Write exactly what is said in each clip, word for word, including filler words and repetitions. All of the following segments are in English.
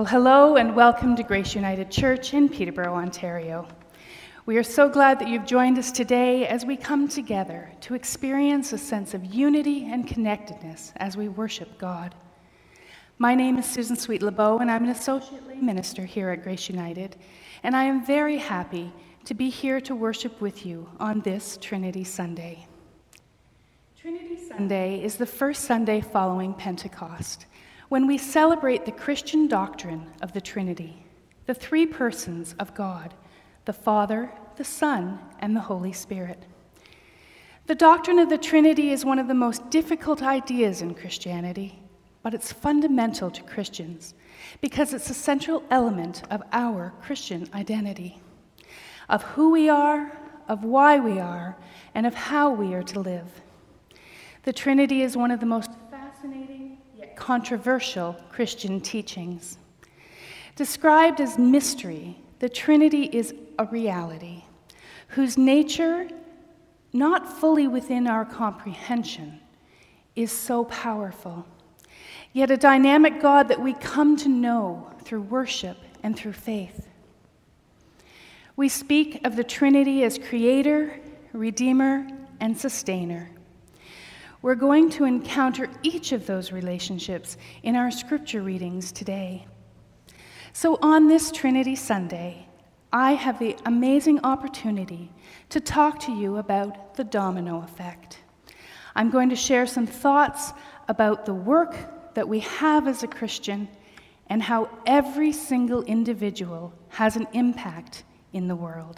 Well, hello and welcome to Grace United Church in Peterborough, Ontario. We are so glad that you've joined us today as we come together to experience a sense of unity and connectedness as we worship God. My name is Susan Sweet-Lebeau, and I'm an associate lay minister here at Grace United, and I am very happy to be here to worship with you on this Trinity Sunday. Trinity Sunday is the first Sunday following Pentecost, when we celebrate the Christian doctrine of the Trinity, the three persons of God, the Father, the Son, and the Holy Spirit. The doctrine of the Trinity is one of the most difficult ideas in Christianity, but it's fundamental to Christians because it's a central element of our Christian identity, of who we are, of why we are, and of how we are to live. The Trinity is one of the most fascinating yet controversial Christian teachings. Described as mystery, the Trinity is a reality whose nature, not fully within our comprehension, is so powerful, yet a dynamic God that we come to know through worship and through faith. We speak of the Trinity as Creator, Redeemer, and Sustainer. We're going to encounter each of those relationships in our scripture readings today. So on this Trinity Sunday, I have the amazing opportunity to talk to you about the domino effect. I'm going to share some thoughts about the work that we have as a Christian and how every single individual has an impact in the world.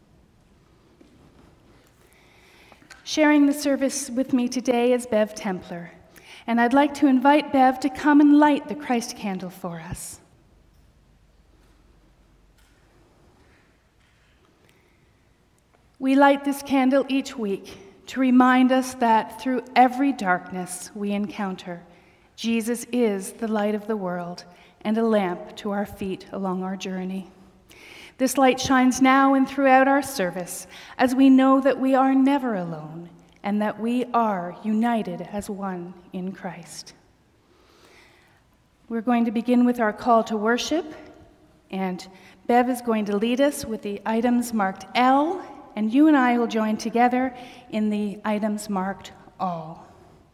Sharing the service with me today is Bev Templer, and I'd like to invite Bev to come and light the Christ candle for us. We light this candle each week to remind us that through every darkness we encounter, Jesus is the light of the world and a lamp to our feet along our journey. This light shines now and throughout our service as we know that we are never alone and that we are united as one in Christ. We're going to begin with our call to worship, and Bev is going to lead us with the items marked L, and you and I will join together in the items marked all.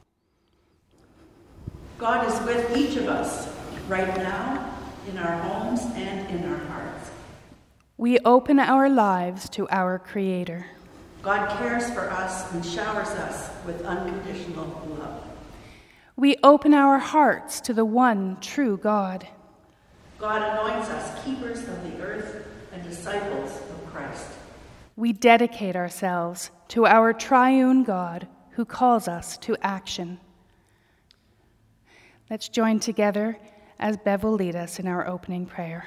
God is with each of us right now, in our homes and in our hearts. We open our lives to our Creator. God cares for us and showers us with unconditional love. We open our hearts to the one true God. God anoints us keepers of the earth and disciples of Christ. We dedicate ourselves to our triune God who calls us to action. Let's join together as Bev will lead us in our opening prayer.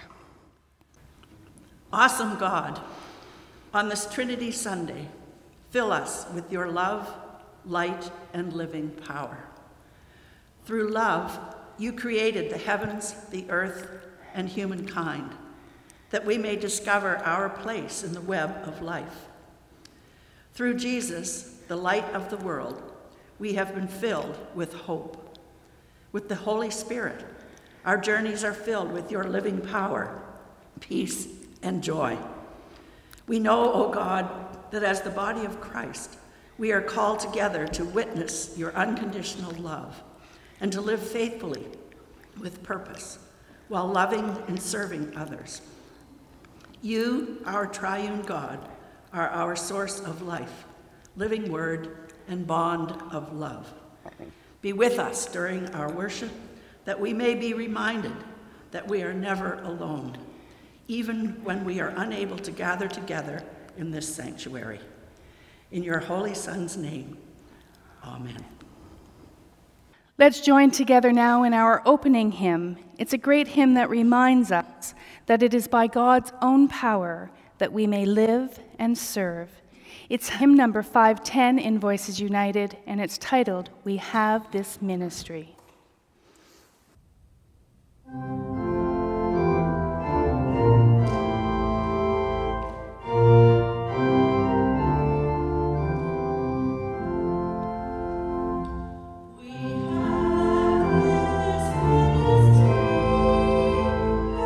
Awesome God, on this Trinity Sunday, fill us with your love, light, and living power. Through love, you created the heavens, the earth, and humankind, that we may discover our place in the web of life. Through Jesus, the light of the world, we have been filled with hope. With the Holy Spirit, our journeys are filled with your living power, peace, and joy. We know, O God, that as the body of Christ, we are called together to witness your unconditional love and to live faithfully with purpose while loving and serving others. You, our triune God, are our source of life, living word, and bond of love. Be with us during our worship, that we may be reminded that we are never alone, even when we are unable to gather together in this sanctuary. In your Holy Son's name, amen. Let's join together now in our opening hymn. It's a great hymn that reminds us that it is by God's own power that we may live and serve. It's hymn number five ten in Voices United, and it's titled, We Have This Ministry. We have this ministry.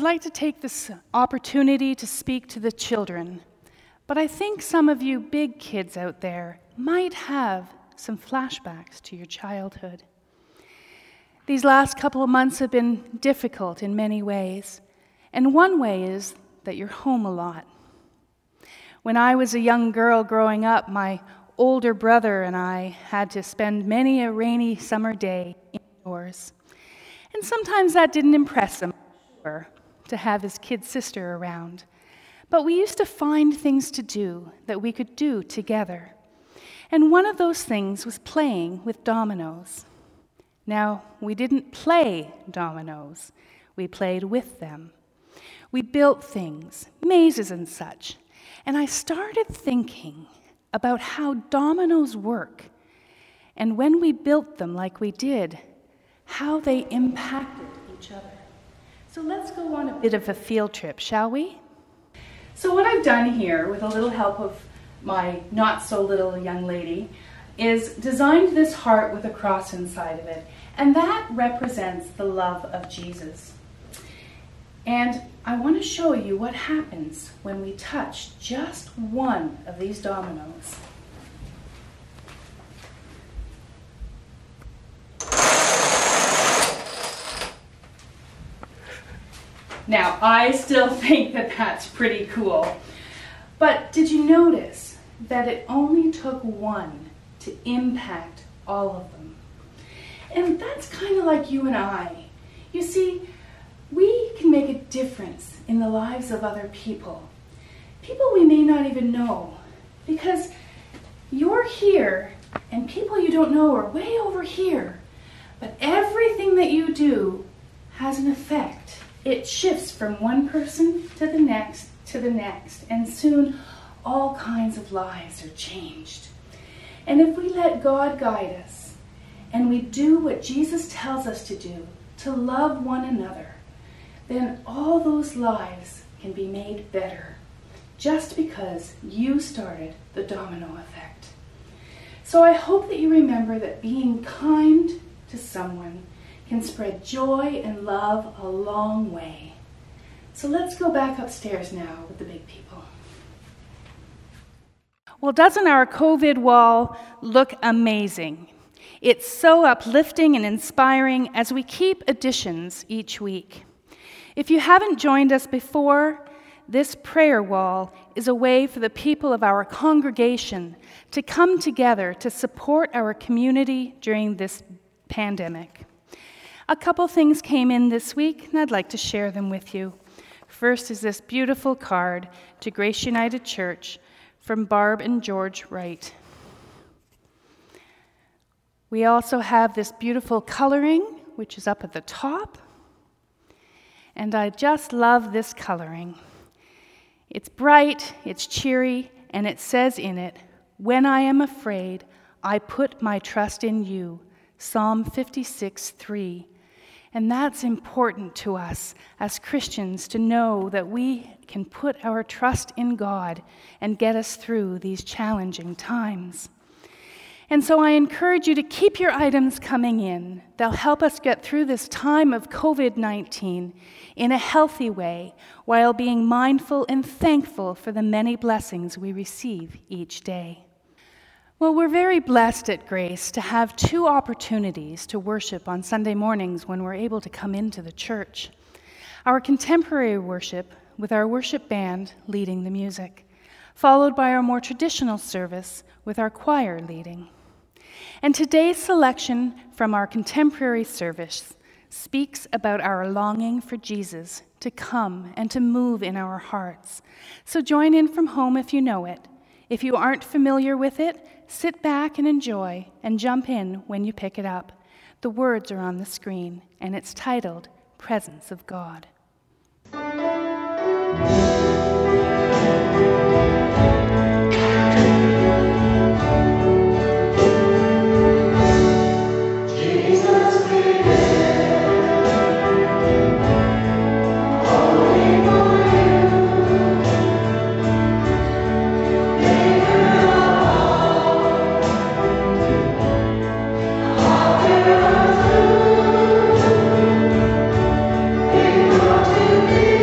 I'd like to take this opportunity to speak to the children, but I think some of you big kids out there might have some flashbacks to your childhood. These last couple of months have been difficult in many ways, and one way is that you're home a lot. When I was a young girl growing up, my older brother and I had to spend many a rainy summer day indoors. And sometimes that didn't impress him, sure, to have his kid sister around. But we used to find things to do that we could do together. And one of those things was playing with dominoes. Now, we didn't play dominoes. We played with them. We built things, mazes and such. And I started thinking about how dominoes work, and when we built them like we did, how they impacted each other. So let's go on a bit of a field trip, shall we? So what I've done here, with a little help of my not-so-little young lady, is designed this heart with a cross inside of it, and that represents the love of Jesus. And I want to show you what happens when we touch just one of these dominoes. Now, I still think that that's pretty cool. But did you notice that it only took one to impact all of them? And that's kind of like you and I. You see, we can make a difference in the lives of other people. People we may not even know. Because you're here, and people you don't know are way over here. But everything that you do has an effect. It shifts from one person to the next to the next, and soon all kinds of lives are changed. And if we let God guide us, and we do what Jesus tells us to do, to love one another, then all those lives can be made better, just because you started the domino effect. So I hope that you remember that being kind to someone can spread joy and love a long way. So let's go back upstairs now with the big people. Well, doesn't our COVID wall look amazing? It's so uplifting and inspiring as we keep additions each week. If you haven't joined us before, this prayer wall is a way for the people of our congregation to come together to support our community during this pandemic. A couple things came in this week, and I'd like to share them with you. First is this beautiful card to Grace United Church from Barb and George Wright. We also have this beautiful coloring, which is up at the top. And I just love this coloring. It's bright, it's cheery, and it says in it, "When I am afraid, I put my trust in you." Psalm fifty-six, three. And that's important to us as Christians to know that we can put our trust in God and get us through these challenging times. And so I encourage you to keep your items coming in. They'll help us get through this time of COVID nineteen in a healthy way while being mindful and thankful for the many blessings we receive each day. Well, we're very blessed at Grace to have two opportunities to worship on Sunday mornings when we're able to come into the church. Our contemporary worship with our worship band leading the music, followed by our more traditional service with our choir leading. And today's selection from our contemporary service speaks about our longing for Jesus to come and to move in our hearts. So join in from home if you know it. If you aren't familiar with it, sit back and enjoy, and jump in when you pick it up. The words are on the screen, and it's titled, Presence of God. To be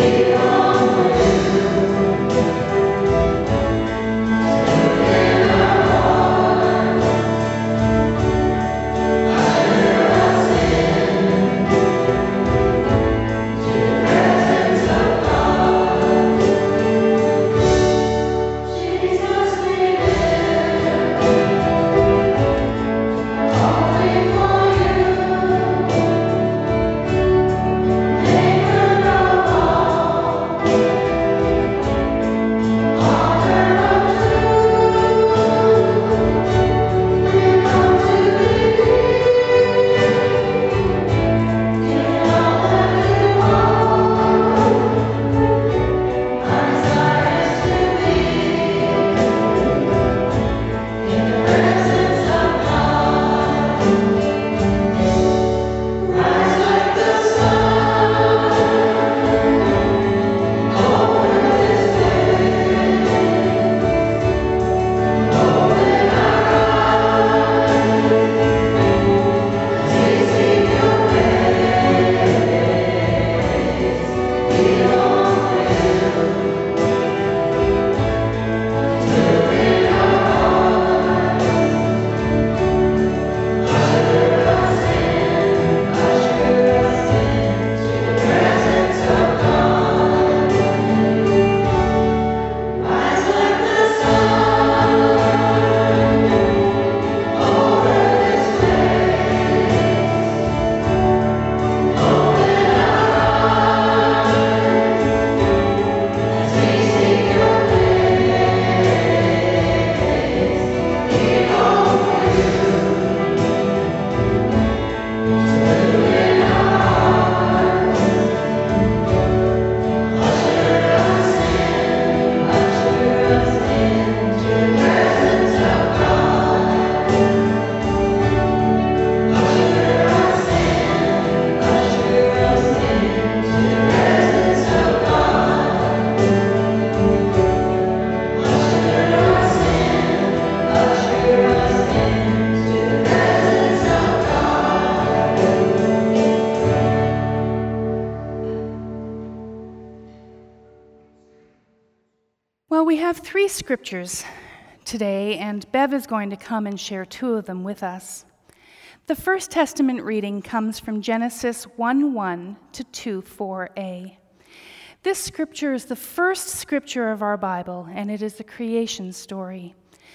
Well, we have three scriptures today, and Bev is going to come and share two of them with us. The First Testament reading comes from Genesis one one to two four a. This scripture is the first scripture of our Bible, and it is the creation story.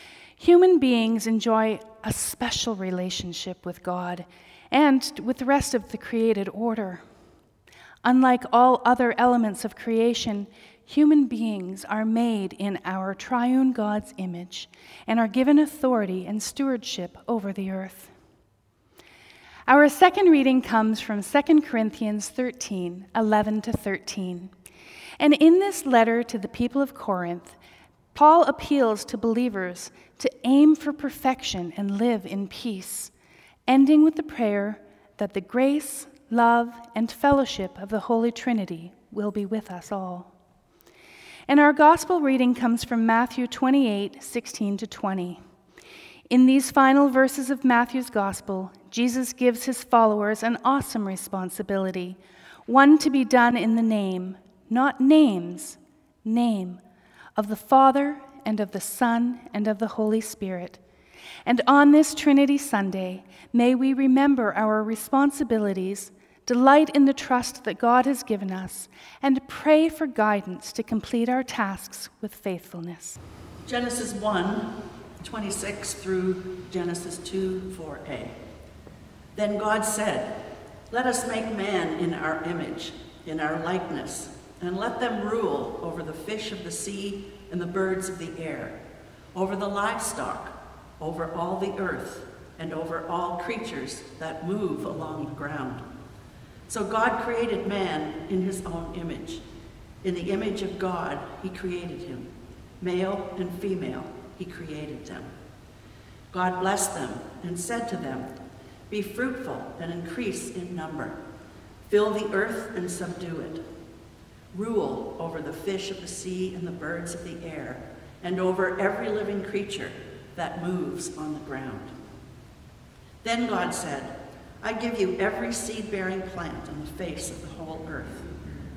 Human beings enjoy a special relationship with God and with the rest of the created order. Unlike all other elements of creation, human beings are made in our triune God's image and are given authority and stewardship over the earth. Our second reading comes from Second Corinthians thirteen, eleven to thirteen. And in this letter to the people of Corinth, Paul appeals to believers to aim for perfection and live in peace, ending with the prayer that the grace, love, and fellowship of the Holy Trinity will be with us all. And our gospel reading comes from Matthew twenty-eight, sixteen to twenty. In these final verses of Matthew's gospel, Jesus gives his followers an awesome responsibility, one to be done in the name, not names, name, of the Father and of the Son and of the Holy Spirit. And on this Trinity Sunday, may we remember our responsibilities, delight in the trust that God has given us, and pray for guidance to complete our tasks with faithfulness. Genesis one, twenty-six through Genesis two, four a. Then God said, "Let us make man in our image, in our likeness, and let them rule over the fish of the sea and the birds of the air, over the livestock, over all the earth, and over all creatures that move along the ground." So God created man in his own image. In the image of God, he created him. Male and female, he created them. God blessed them and said to them, "Be fruitful and increase in number. Fill the earth and subdue it. Rule over the fish of the sea and the birds of the air, and over every living creature that moves on the ground." Then God said, "I give you every seed-bearing plant on the face of the whole earth,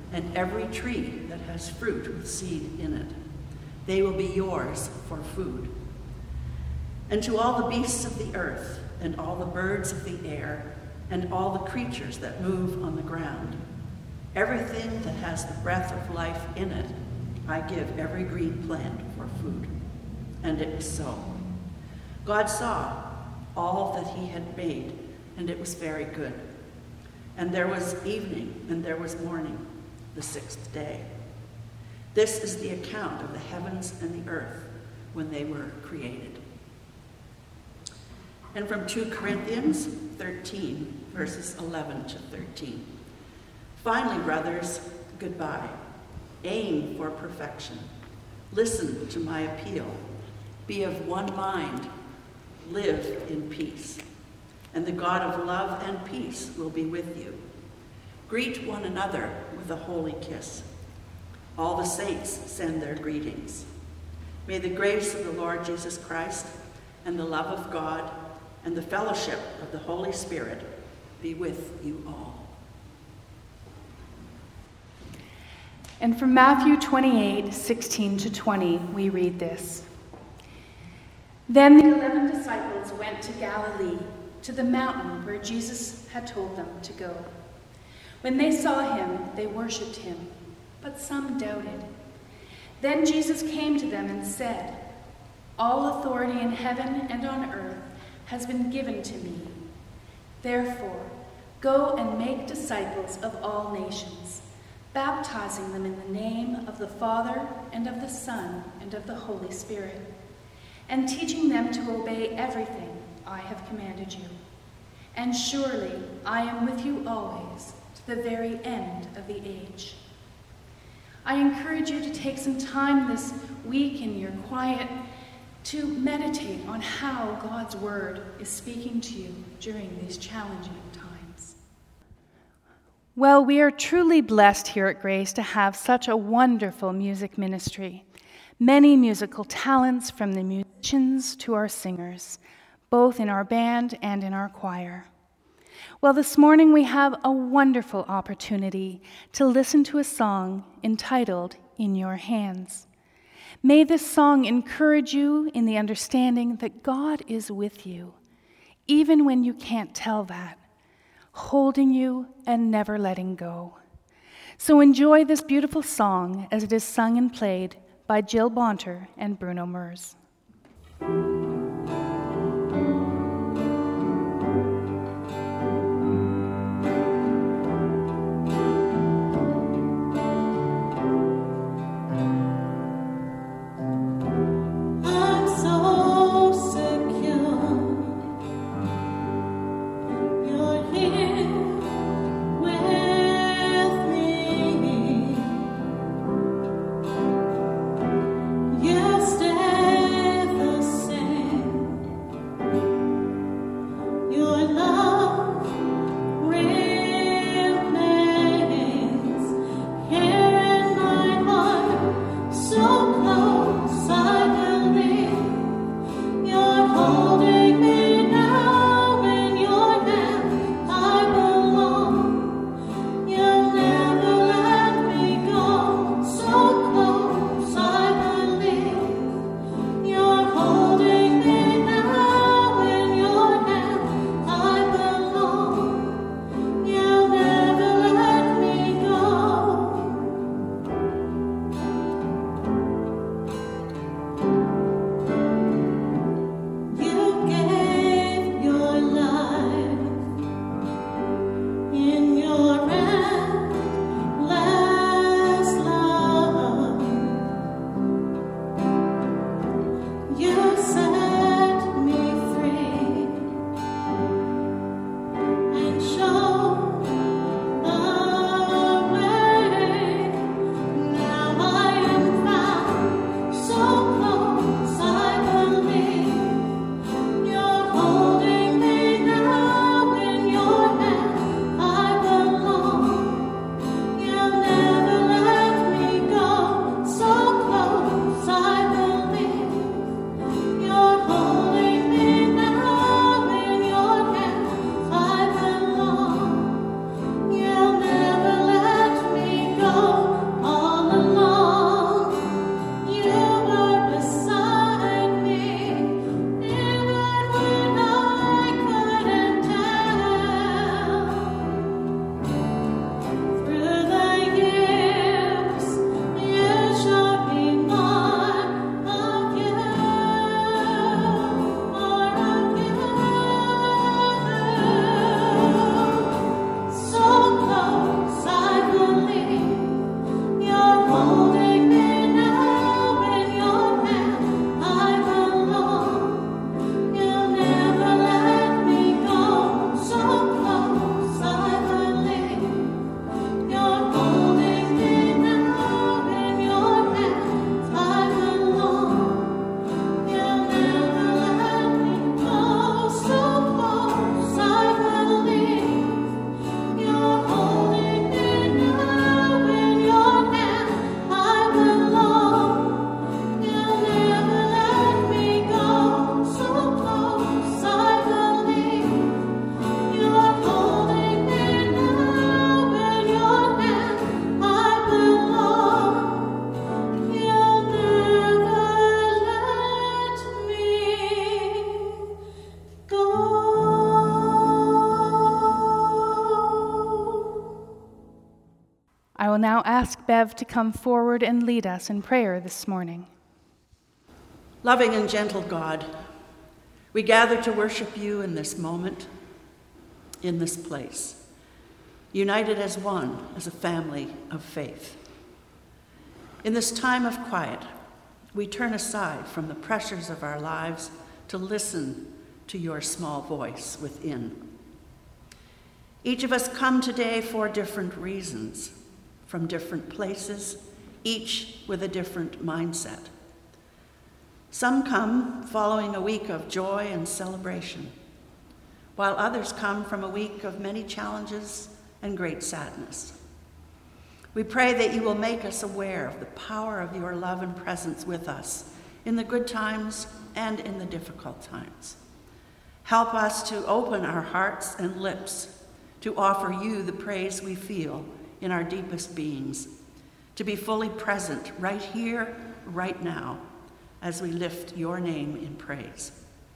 and every tree that has fruit with seed in it. They will be yours for food. And to all the beasts of the earth, and all the birds of the air, and all the creatures that move on the ground, everything that has the breath of life in it, I give every green plant for food. And it was so. God saw all that he had made, and it was very good. And there was evening, and there was morning, the sixth day. This is the account of the heavens and the earth when they were created. And from Second Corinthians thirteen, verses eleven to thirteen. Finally, brothers, goodbye. Aim for perfection. Listen to my appeal. Be of one mind. Live in peace. And the God of love and peace will be with you. Greet one another with a holy kiss. All the saints send their greetings. May the grace of the Lord Jesus Christ and the love of God and the fellowship of the Holy Spirit be with you all. And from Matthew twenty-eight, sixteen to twenty, we read this. Then the eleven disciples went to Galilee, to the mountain where Jesus had told them to go. When they saw him, they worshipped him, but some doubted. Then Jesus came to them and said, "All authority in heaven and on earth has been given to me. Therefore, go and make disciples of all nations, baptizing them in the name of the Father and of the Son and of the Holy Spirit, and teaching them to obey everything I have commanded you. And surely I am with you always, to the very end of the age." I encourage you to take some time this week in your quiet to meditate on how God's word is speaking to you during these challenging times. Well, we are truly blessed here at Grace to have such a wonderful music ministry. Many musical talents, from the musicians to our singers, both in our band and in our choir. Well, this morning we have a wonderful opportunity to listen to a song entitled "In Your Hands." May this song encourage you in the understanding that God is with you, even when you can't tell that, holding you and never letting go. So enjoy this beautiful song as it is sung and played by Jill Bonter and Bruno Mers. You stay the same. now ask Bev to come forward and lead us in prayer this morning. Loving and gentle God, we gather to worship you in this moment, in this place, united as one, as a family of faith. In this time of quiet, we turn aside from the pressures of our lives to listen to your small voice within. Each of us come today for different reasons, from different places, each with a different mindset. Some come following a week of joy and celebration, while others come from a week of many challenges and great sadness. We pray that you will make us aware of the power of your love and presence with us in the good times and in the difficult times. Help us to open our hearts and lips to offer you the praise we feel in our deepest beings, to be fully present right here, right now, as we lift your name in praise.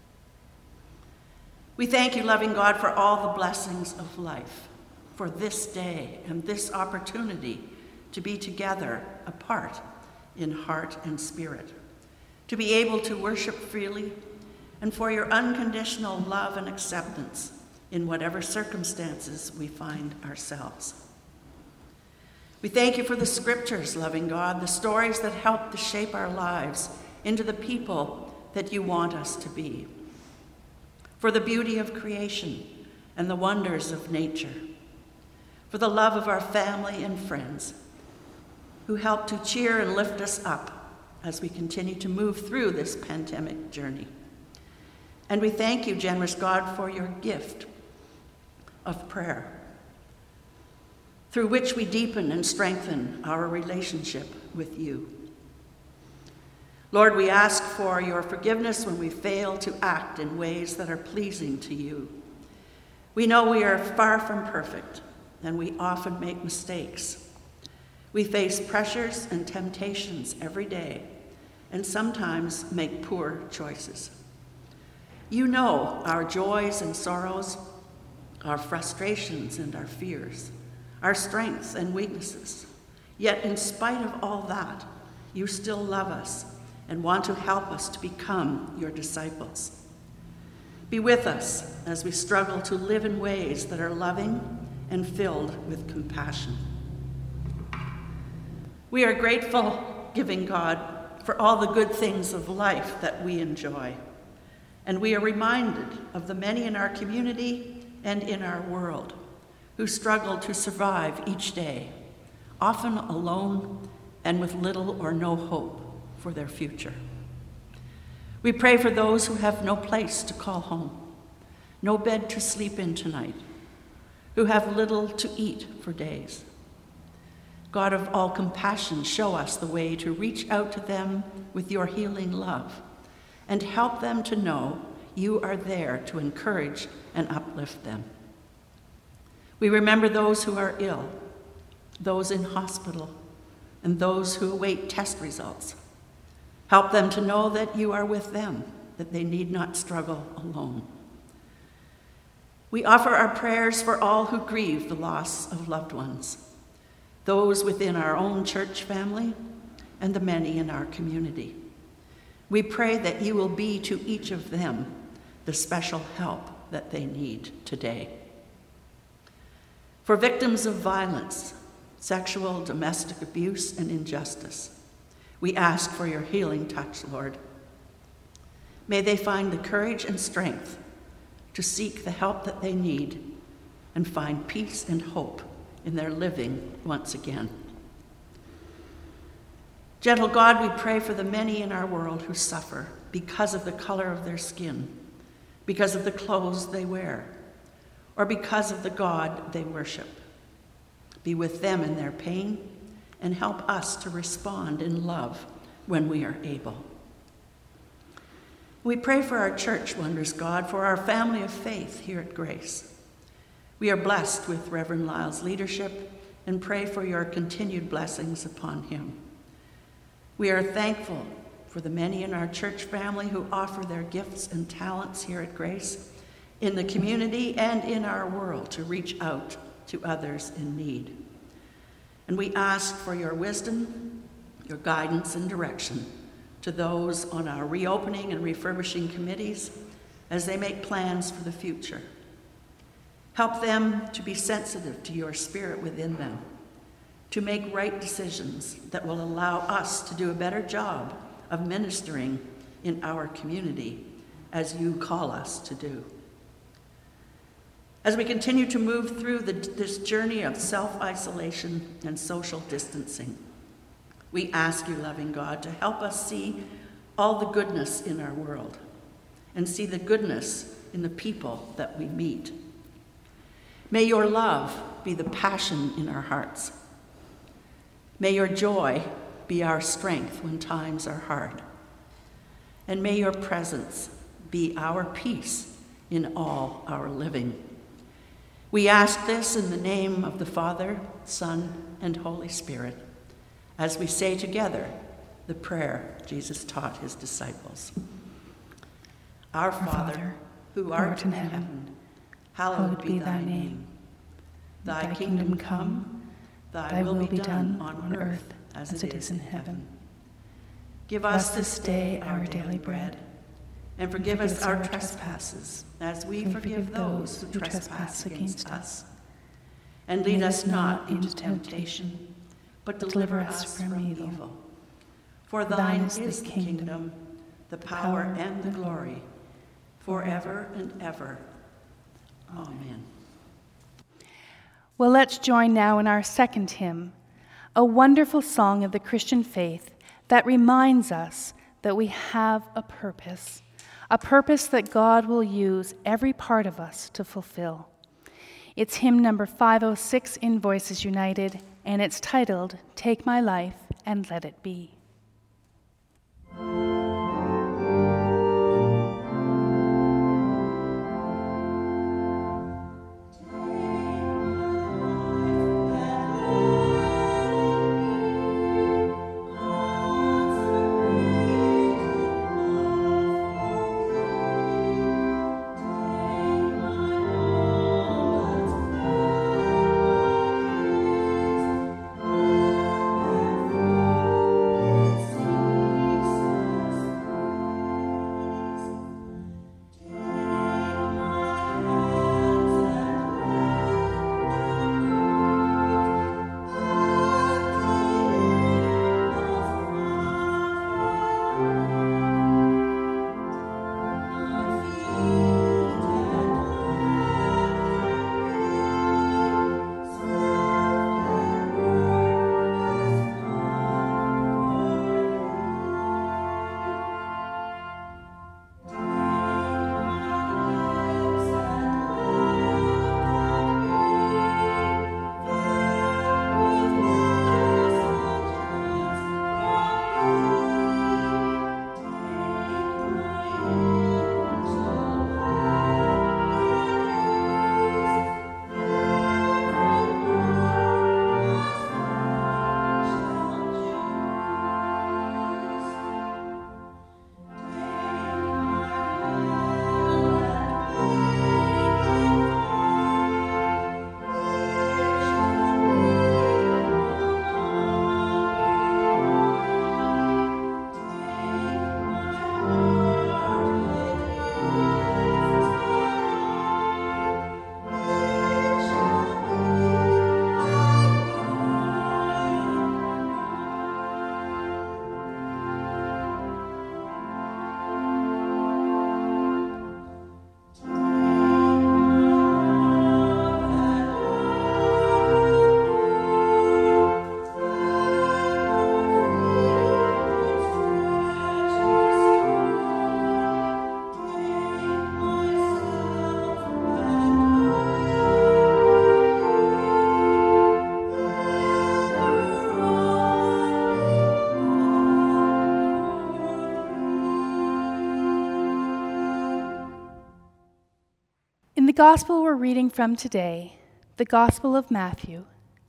We thank you, loving God, for all the blessings of life, for this day and this opportunity to be together apart in heart and spirit, to be able to worship freely, and for your unconditional love and acceptance in whatever circumstances we find ourselves. We thank you for the scriptures, loving God, the stories that help to shape our lives into the people that you want us to be, for the beauty of creation and the wonders of nature, for the love of our family and friends who help to cheer and lift us up as we continue to move through this pandemic journey. And we thank you, generous God, for your gift of prayer, through which we deepen and strengthen our relationship with you. Lord, we ask for your forgiveness when we fail to act in ways that are pleasing to you. We know we are far from perfect, and we often make mistakes. We face pressures and temptations every day, and sometimes make poor choices. You know our joys and sorrows, our frustrations and our fears, our strengths and weaknesses. Yet in spite of all that, you still love us and want to help us to become your disciples. Be with us as we struggle to live in ways that are loving and filled with compassion. We are grateful, giving God, for all the good things of life that we enjoy. And we are reminded of the many in our community and in our world who struggle to survive each day, often alone and with little or no hope for their future. We pray for those who have no place to call home, no bed to sleep in tonight, who have little to eat for days. God of all compassion, show us the way to reach out to them with your healing love and help them to know you are there to encourage and uplift them. We remember those who are ill, those in hospital, and those who await test results. Help them to know that you are with them, that they need not struggle alone. We offer our prayers for all who grieve the loss of loved ones, those within our own church family and the many in our community. We pray that you will be to each of them the special help that they need today. For victims of violence, sexual, domestic abuse, and injustice, we ask for your healing touch, Lord. May they find the courage and strength to seek the help that they need and find peace and hope in their living once again. Gentle God, we pray for the many in our world who suffer because of the color of their skin, because of the clothes they wear, or because of the God they worship. Be with them in their pain and help us to respond in love when we are able. We pray for our church, wondrous God, for our family of faith here at Grace. We are blessed with Reverend Lyle's leadership and pray for your continued blessings upon him. We are thankful for the many in our church family who offer their gifts and talents here at Grace, in the community and in our world, to reach out to others in need. And we ask for your wisdom, your guidance and direction to those on our reopening and refurbishing committees as they make plans for the future. Help them to be sensitive to your spirit within them, to make right decisions that will allow us to do a better job of ministering in our community as you call us to do. As we continue to move through the, this journey of self-isolation and social distancing, we ask you, loving God, to help us see all the goodness in our world and see the goodness in the people that we meet. May your love be the passion in our hearts. May your joy be our strength when times are hard. And may your presence be our peace in all our living. We ask this in the name of the Father, Son, and Holy Spirit, as we say together the prayer Jesus taught his disciples. Our Father, who art in heaven, hallowed be thy name. Thy kingdom come, thy will be done on earth as it is in heaven. Give us this day our daily bread, and forgive us our trespasses, as we forgive those who trespass against us. And lead us not into temptation, but deliver us from evil. For thine is the kingdom, the power, and the glory, forever and ever. Amen. Well, let's join now in our second hymn, a wonderful song of the Christian faith that reminds us that we have a purpose, a purpose that God will use every part of us to fulfill. It's hymn number five oh six in Voices United, and it's titled, Take My Life and Let It Be. In the gospel we're reading from today, the Gospel of Matthew,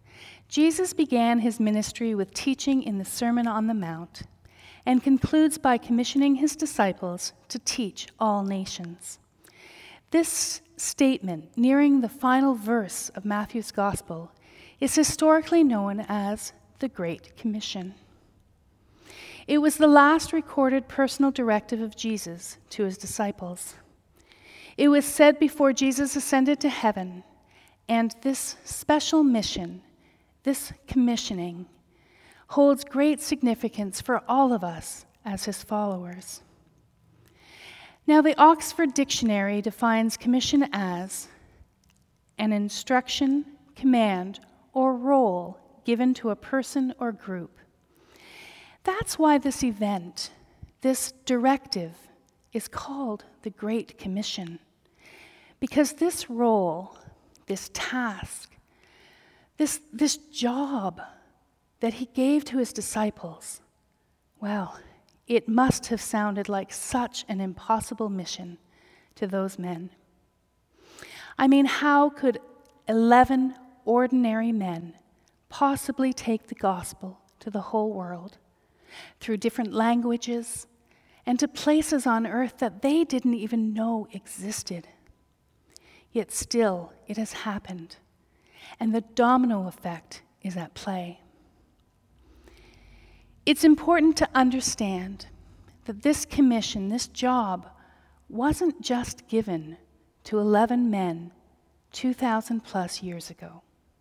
Jesus began his ministry with teaching in the Sermon on the Mount and concludes by commissioning his disciples to teach all nations. This statement, nearing the final verse of Matthew's gospel, is historically known as the Great Commission. It was the last recorded personal directive of Jesus to his disciples. It was said before Jesus ascended to heaven, and this special mission, this commissioning, holds great significance for all of us as his followers. Now, the Oxford Dictionary defines commission as an instruction, command, or role given to a person or group. That's why this event, this directive, is called the Great Commission. Because this role, this task, this, this job that he gave to his disciples, well, it must have sounded like such an impossible mission to those men. I mean, how could eleven ordinary men possibly take the gospel to the whole world through different languages and to places on earth that they didn't even know existed? Yet still, it has happened, and the domino effect is at play. It's important to understand that this commission, this job, wasn't just given to eleven men two thousand plus years ago.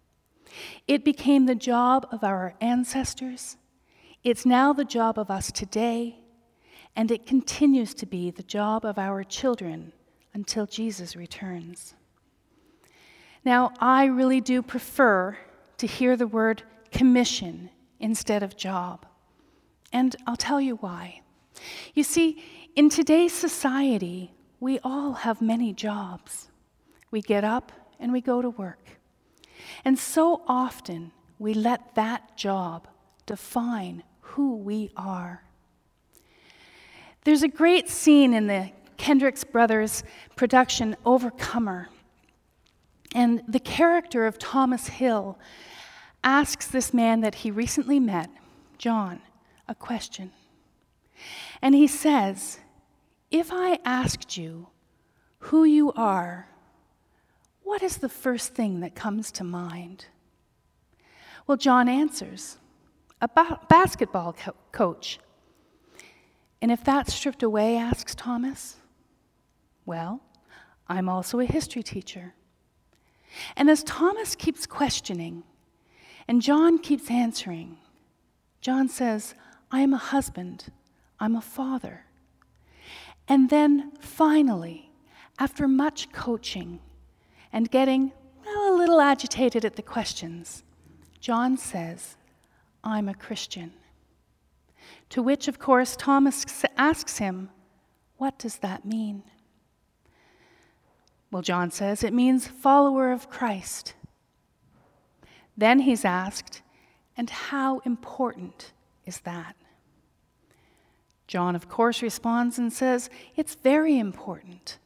It became the job of our ancestors, it's now the job of us today, and it continues to be the job of our children until Jesus returns. Now, I really do prefer to hear the word commission instead of job. And I'll tell you why. You see, in today's society, we all have many jobs. We get up and we go to work. And so often, we let that job define who we are. There's a great scene in the Kendricks Brothers production, Overcomer. And the character of Thomas Hill asks this man that he recently met, John, a question. And he says, if I asked you who you are, what is the first thing that comes to mind? Well, John answers, a ba- basketball co- coach. And if that's stripped away, asks Thomas, well, I'm also a history teacher. And as Thomas keeps questioning, and John keeps answering, John says, I am a husband, I'm a father. And then finally, after much coaching and getting well, a little agitated at the questions, John says, I'm a Christian. To which, of course, Thomas asks him, what does that mean? Well, John says, it means follower of Christ. Then he's asked, and how important is that? John, of course, responds and says, it's very important.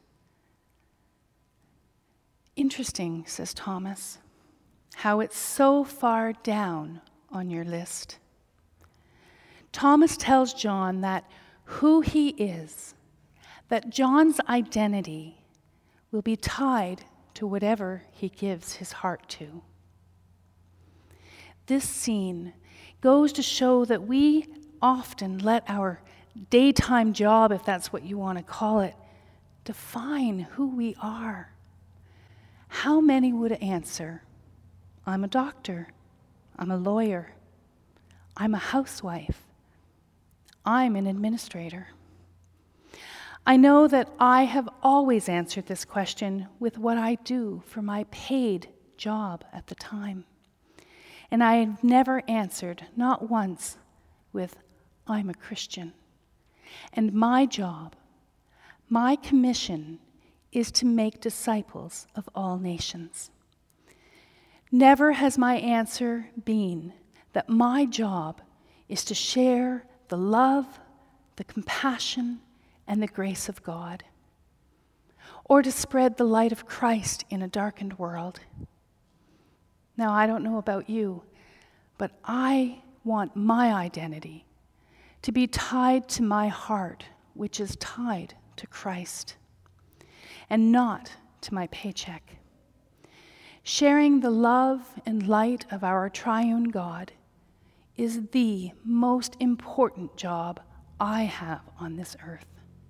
Interesting, says Thomas, how it's so far down on your list. Thomas tells John that who he is, that John's identity will be tied to whatever he gives his heart to. This scene goes to show that we often let our daytime job, if that's what you want to call it, define who we are. How many would answer, I'm a doctor, I'm a lawyer, I'm a housewife, I'm an administrator? I know that I have always answered this question with what I do for my paid job at the time. And I have never answered, not once, with, I'm a Christian. And my job, my commission, is to make disciples of all nations. Never has my answer been that my job is to share the love, the compassion, and the grace of God, or to spread the light of Christ in a darkened world. Now, I don't know about you, but I want my identity to be tied to my heart, which is tied to Christ, and not to my paycheck. Sharing the love and light of our triune God is the most important job I have on this earth.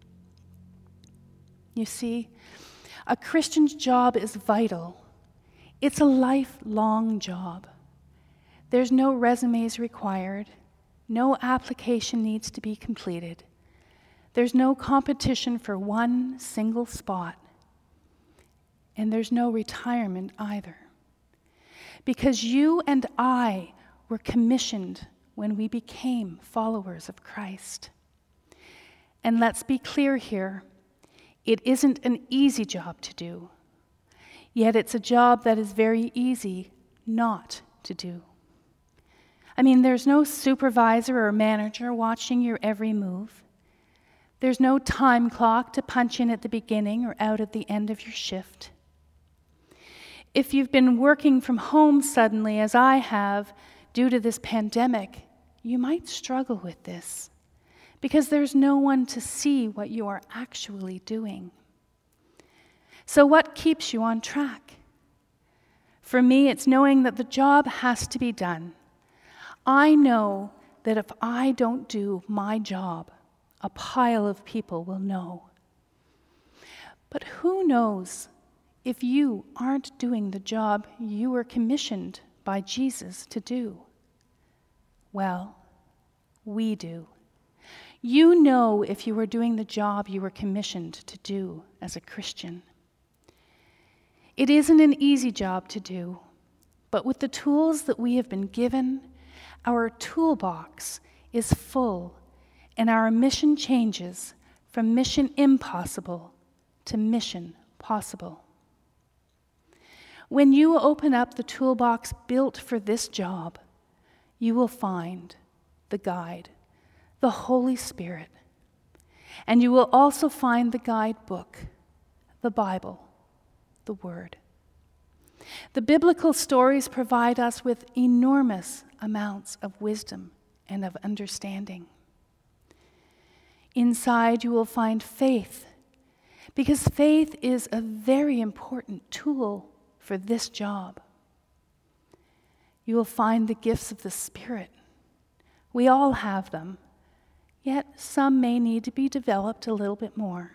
You see, a Christian's job is vital. It's a lifelong job. There's no resumes required. No application needs to be completed. There's no competition for one single spot. And there's no retirement either. Because you and I were commissioned when we became followers of Christ. And let's be clear here, it isn't an easy job to do. Yet it's a job that is very easy not to do. I mean, there's no supervisor or manager watching your every move. There's no time clock to punch in at the beginning or out at the end of your shift. If you've been working from home suddenly, as I have, due to this pandemic, you might struggle with this because there's no one to see what you are actually doing. So what keeps you on track? For me, it's knowing that the job has to be done. I know that if I don't do my job, a pile of people will know. But who knows if you aren't doing the job you were commissioned by Jesus to do? Well, we do. You know if you are doing the job you were commissioned to do as a Christian. It isn't an easy job to do, but with the tools that we have been given, our toolbox is full, and our mission changes from mission impossible to mission possible. When you open up the toolbox built for this job, you will find the guide, the Holy Spirit, and you will also find the guidebook, the Bible, the Word. The biblical stories provide us with enormous amounts of wisdom and of understanding. Inside you will find faith, because faith is a very important tool for this job. You will find the gifts of the Spirit. We all have them, yet some may need to be developed a little bit more.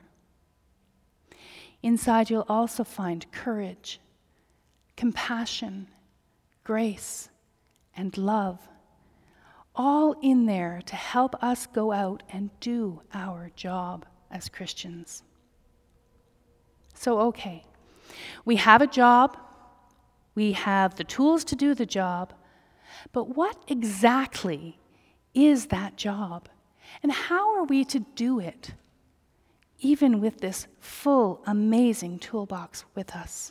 Inside you'll also find courage, compassion, grace, and love, all in there to help us go out and do our job as Christians. So, okay, we have a job, we have the tools to do the job, but what exactly is that job? And how are we to do it, even with this full, amazing toolbox with us?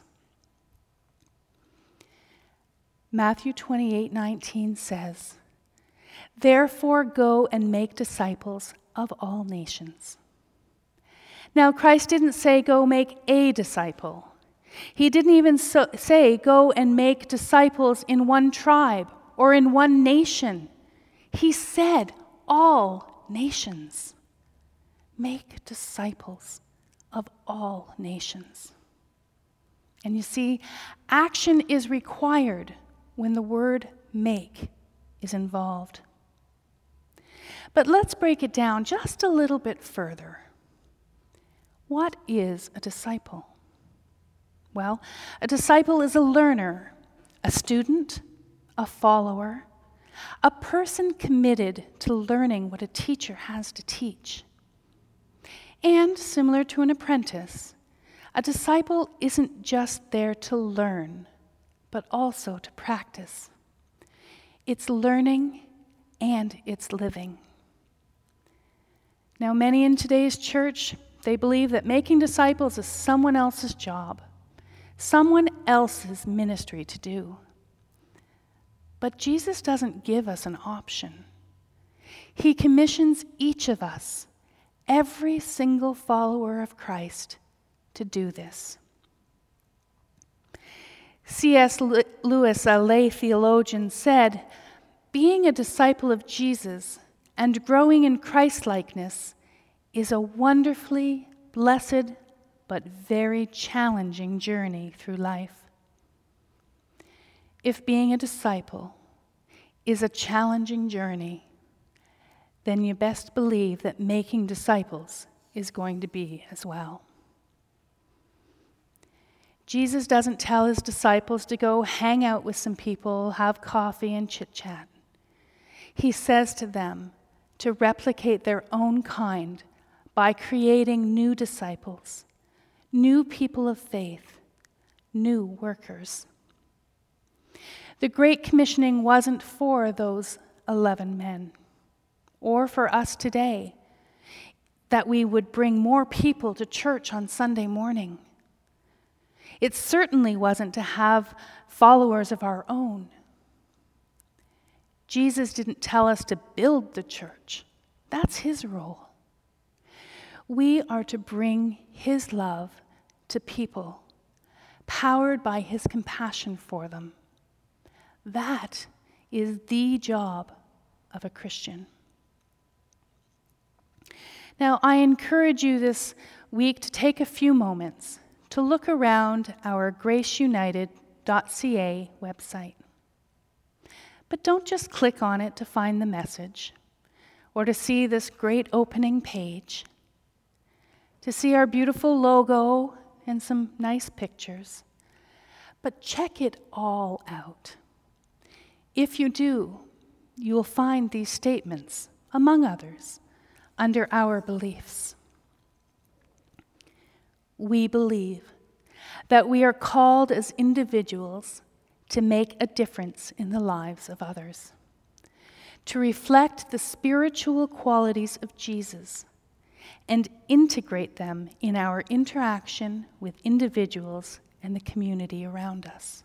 Matthew twenty-eight nineteen says, "Therefore go and make disciples of all nations." Now, Christ didn't say go make a disciple. He didn't even so say go and make disciples in one tribe or in one nation. He said all nations. Make disciples of all nations. And you see, action is required when the word make is involved. But let's break it down just a little bit further. What is a disciple? Well, a disciple is a learner, a student, a follower, a person committed to learning what a teacher has to teach. And similar to an apprentice, a disciple isn't just there to learn, but also to practice. It's learning and it's living. Now, many in today's church, they believe that making disciples is someone else's job, someone else's ministry to do. But Jesus doesn't give us an option. He commissions each of us, every single follower of Christ, to do this. C S Lewis, a lay theologian, said, "Being a disciple of Jesus and growing in Christ-likeness is a wonderfully blessed but very challenging journey through life. if being a disciple is a challenging journey, then you best believe that making disciples is going to be as well. Jesus doesn't tell his disciples to go hang out with some people, have coffee and chit-chat. He says to them to replicate their own kind by creating new disciples, new people of faith, new workers. The Great Commissioning wasn't for those eleven men, or for us today, that we would bring more people to church on Sunday morning. It certainly wasn't to have followers of our own. Jesus didn't tell us to build the church. That's his role. We are to bring his love to people, powered by his compassion for them. That is the job of a Christian. Now, I encourage you this week to take a few moments to look around our grace united dot c a website. But don't just click on it to find the message or to see this great opening page, to see our beautiful logo and some nice pictures, but check it all out. If you do, you will find these statements, among others, under our beliefs. We believe that we are called as individuals to make a difference in the lives of others, to reflect the spiritual qualities of Jesus and integrate them in our interaction with individuals and the community around us.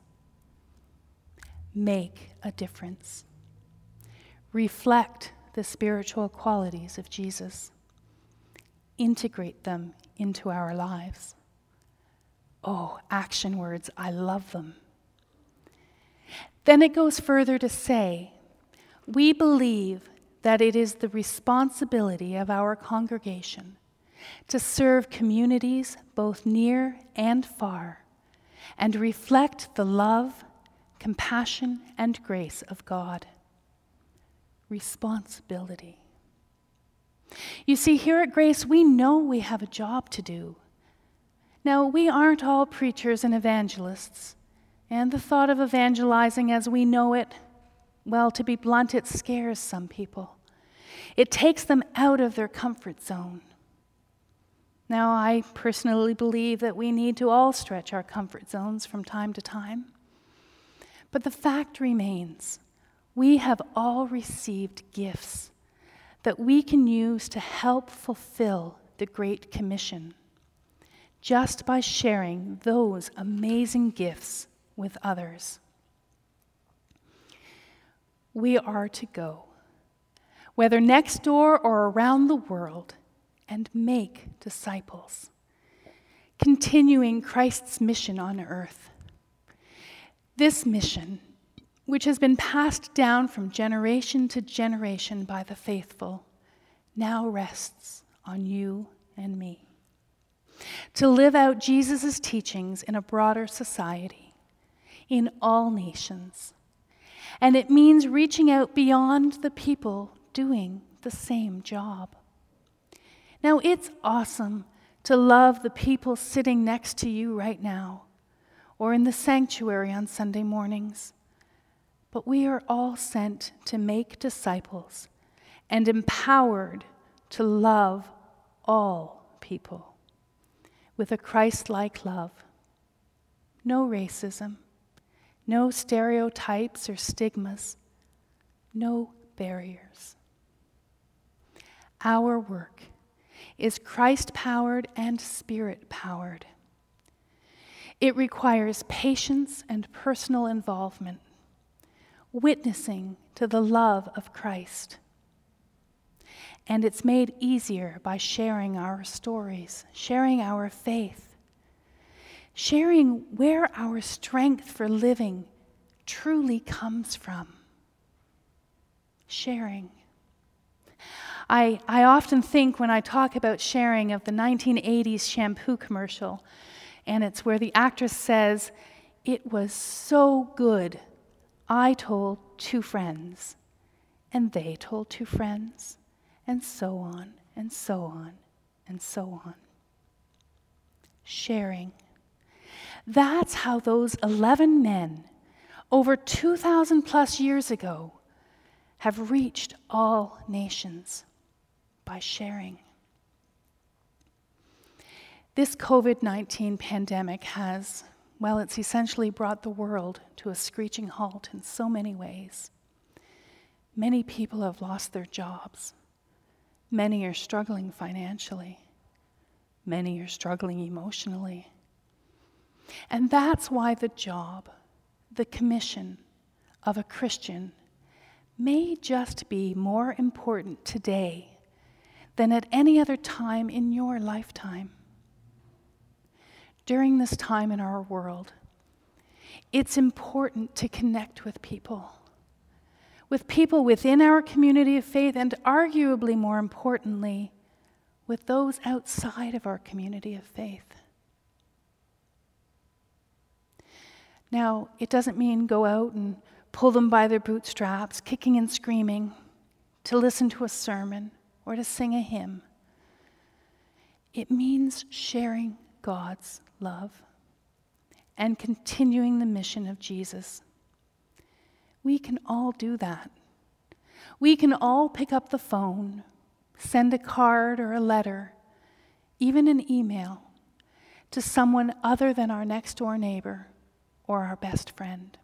Make a difference. Reflect the spiritual qualities of Jesus. Integrate them into our lives. Oh, action words, I love them. Then it goes further to say, we believe that it is the responsibility of our congregation to serve communities both near and far and reflect the love, compassion, and grace of God. Responsibility. You see, here at Grace, we know we have a job to do. Now, we aren't all preachers and evangelists, and the thought of evangelizing as we know it, well, to be blunt, it scares some people. It takes them out of their comfort zone. Now, I personally believe that we need to all stretch our comfort zones from time to time. But the fact remains, we have all received gifts that we can use to help fulfill the Great Commission, just by sharing those amazing gifts with others. We are to go, whether next door or around the world, and make disciples, continuing Christ's mission on earth. This mission, which has been passed down from generation to generation by the faithful, now rests on you and me. To live out Jesus' teachings in a broader society, in all nations. And it means reaching out beyond the people doing the same job. Now, it's awesome to love the people sitting next to you right now, or in the sanctuary on Sunday mornings. But we are all sent to make disciples and empowered to love all people with a Christ-like love. No racism, no stereotypes or stigmas, no barriers. Our work is Christ-powered and Spirit-powered. It requires patience and personal involvement, witnessing to the love of Christ. And it's made easier by sharing our stories, sharing our faith, sharing where our strength for living truly comes from. Sharing. I, I often think when I talk about sharing of the nineteen eighties shampoo commercial, and it's where the actress says, "It was so good, I told two friends, and they told two friends, and so on, and so on, and so on. Sharing. That's how those eleven men, over two thousand plus years ago, have reached all nations by sharing. This COVID nineteen pandemic has, well, it's essentially brought the world to a screeching halt in so many ways. Many people have lost their jobs. Many are struggling financially. Many are struggling emotionally. And that's why the job, the commission of a Christian may just be more important today than at any other time in your lifetime. During this time in our world, it's important to connect with people, with people within our community of faith, and arguably more importantly, with those outside of our community of faith. Now, it doesn't mean go out and pull them by their bootstraps, kicking and screaming, to listen to a sermon or to sing a hymn. It means sharing God's love and continuing the mission of Jesus. We can all do that. We can all pick up the phone, send a card or a letter, even an email, to someone other than our next door neighbor or our best friend.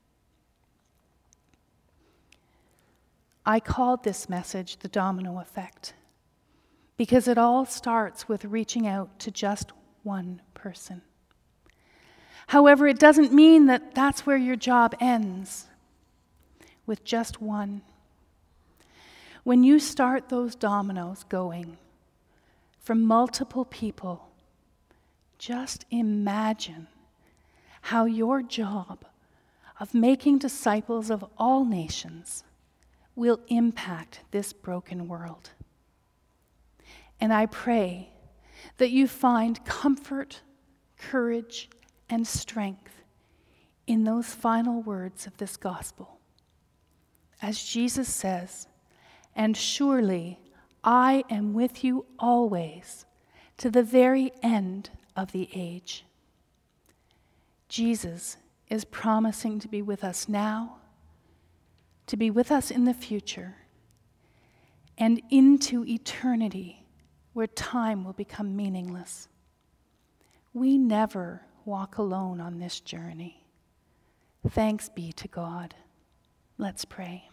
I called this message the domino effect because it all starts with reaching out to just one person. However, it doesn't mean that that's where your job ends, with just one. When you start those dominoes going from multiple people, just imagine how your job of making disciples of all nations will impact this broken world. And I pray that you find comfort, courage, and strength in those final words of this gospel. As Jesus says, "And surely I am with you always, to the very end of the age." Jesus is promising to be with us now, to be with us in the future, and into eternity where time will become meaningless. We never walk alone on this journey. Thanks be to God. Let's pray.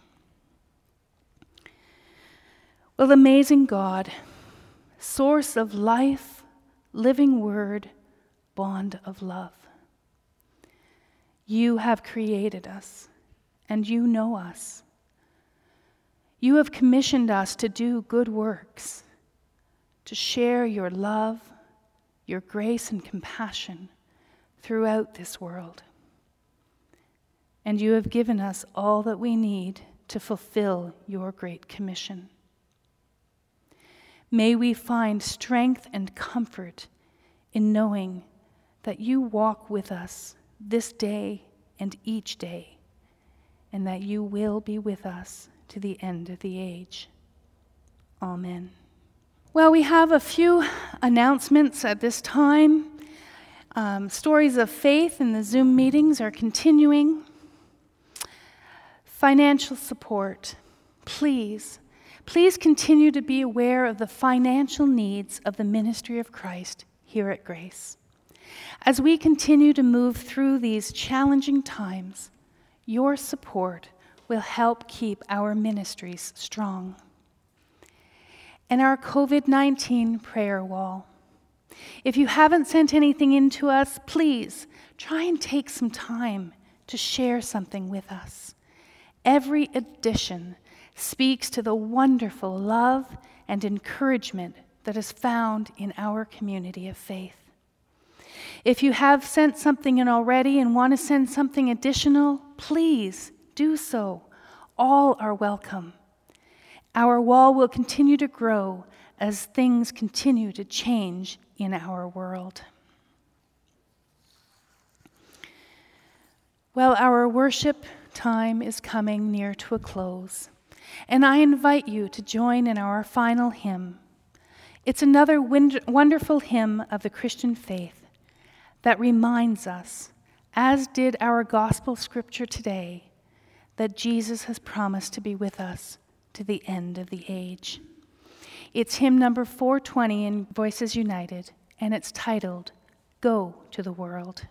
Well, amazing God, source of life, living word, bond of love. You have created us, and you know us. You have commissioned us to do good works, to share your love, your grace and compassion throughout this world. And you have given us all that we need to fulfill your great commission. May we find strength and comfort in knowing that you walk with us this day and each day, and that you will be with us to the end of the age. Amen. Well, we have a few announcements at this time. Um, stories of faith in the Zoom meetings are continuing. Financial support. Please, please continue to be aware of the financial needs of the ministry of Christ here at Grace. As we continue to move through these challenging times, your support will help keep our ministries strong. And our COVID nineteen prayer wall. If you haven't sent anything in to us, please try and take some time to share something with us. Every addition speaks to the wonderful love and encouragement that is found in our community of faith. If you have sent something in already and want to send something additional, please do so. All are welcome. Our wall will continue to grow as things continue to change in our world. Well, our worship time is coming near to a close, and I invite you to join in our final hymn. It's another wonderful hymn of the Christian faith that reminds us, as did our gospel scripture today, that Jesus has promised to be with us to the end of the age. It's hymn number four twenty in Voices United, and it's titled, Go to the World.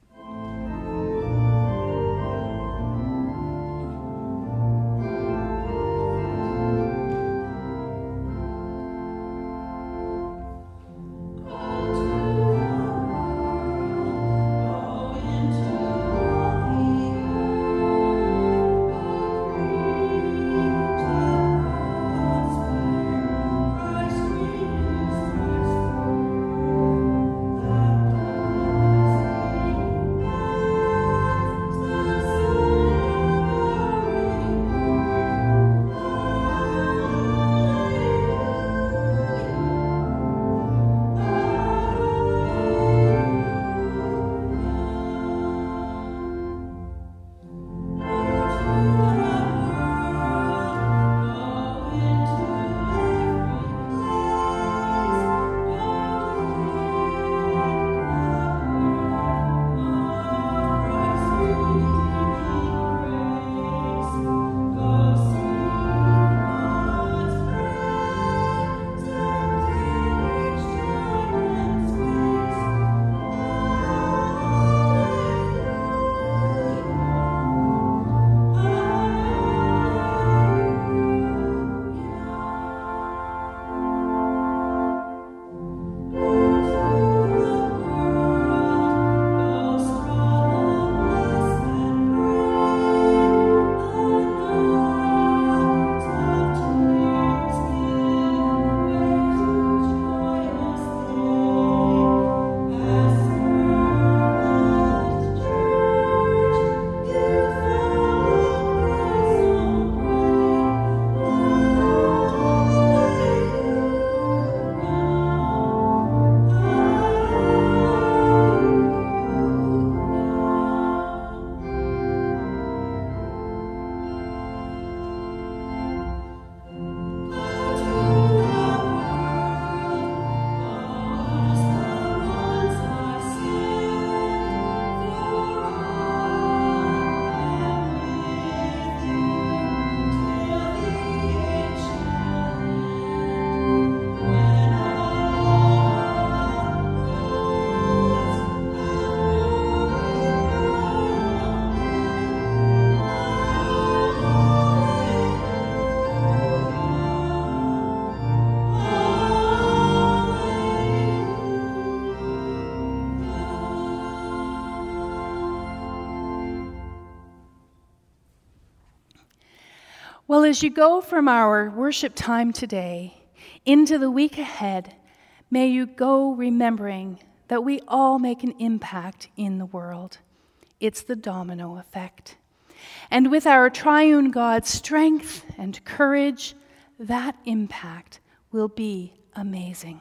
Well, as you go from our worship time today into the week ahead, may you go remembering that we all make an impact in the world. It's the domino effect. And with our triune God's strength and courage, that impact will be amazing.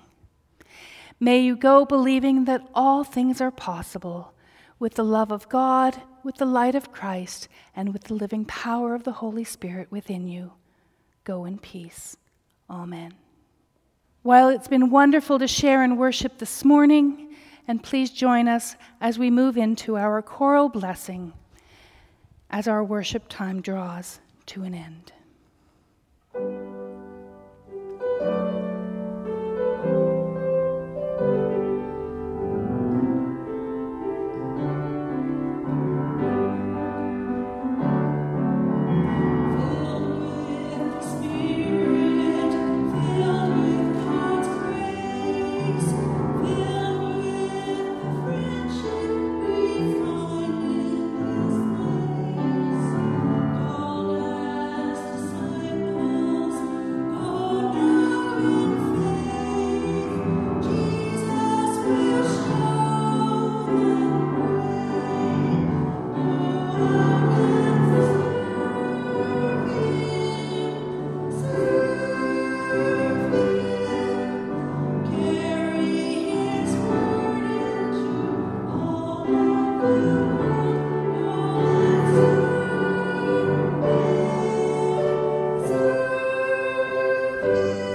May you go believing that all things are possible with the love of God, with the light of Christ, and with the living power of the Holy Spirit within you. Go in peace. Amen. While it's been wonderful to share and worship this morning, and please join us as we move into our choral blessing as our worship time draws to an end. All Amen.